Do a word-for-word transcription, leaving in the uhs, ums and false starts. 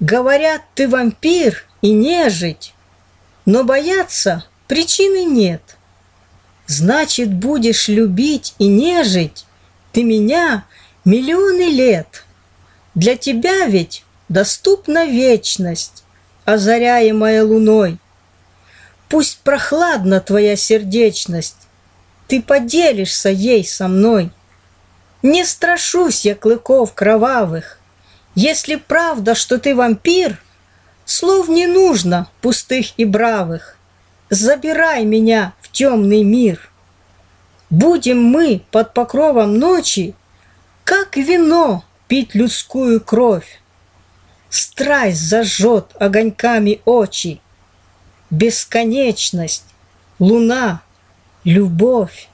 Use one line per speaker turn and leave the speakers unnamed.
Говорят, ты вампир и нежить, но бояться причины нет. Значит, будешь любить и нежить ты меня миллионы лет. Для тебя ведь доступна вечность, озаряемая луной. Пусть прохладна твоя сердечность, ты поделишься ей со мной. Не страшусь я клыков кровавых. Если правда, что ты вампир, слов не нужно пустых и бравых. Забирай меня в темный мир. Будем мы под покровом ночи, как вино, пить людскую кровь. Страсть зажжет огоньками очи. Бесконечность, луна, любовь.